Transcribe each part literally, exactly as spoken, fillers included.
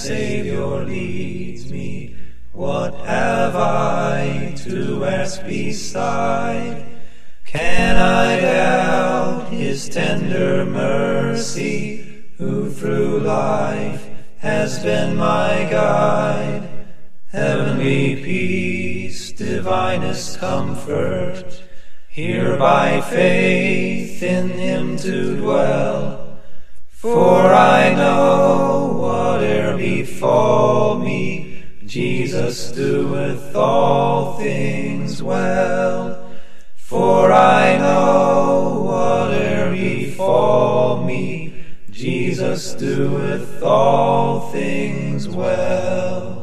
Savior leads me, what have I to ask beside? Can I doubt his tender mercy, who through life has been my guide? Heavenly peace, divinest comfort, here by faith in him to dwell. For I know whate'er befall me, Jesus doeth all things well. For I know whate'er befall me, Jesus doeth all things well.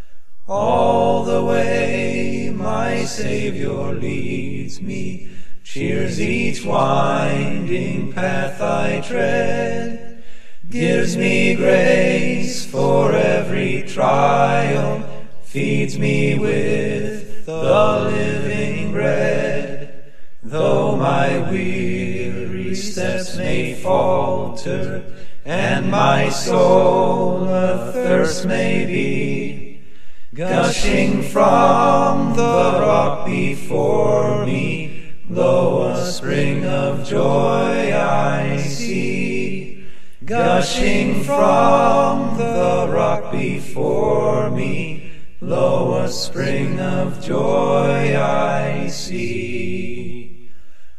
All the way my Savior leads me, cheers each winding path I tread, gives me grace for every trial, feeds me with the living bread. Though my weary steps may falter, and my soul athirst may be, gushing from the rock before me, lo, a spring of joy I see. Gushing from the rock before me, lo, a spring of joy I see.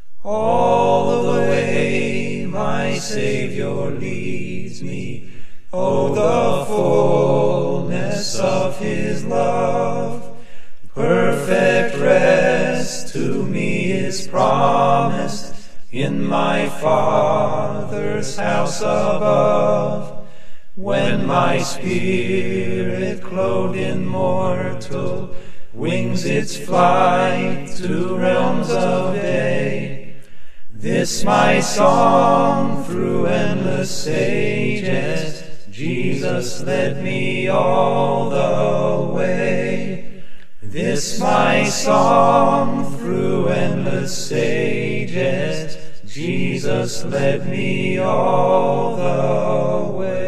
All the way my Savior leads me, oh, the fullness of his love. Perfect rest to me is promised in my Father's house above. When my spirit, clothed in mortal, wings its flight to realms of day, this my song through endless ages, Jesus led me all the way. This my song through endless ages, Jesus led me all the way.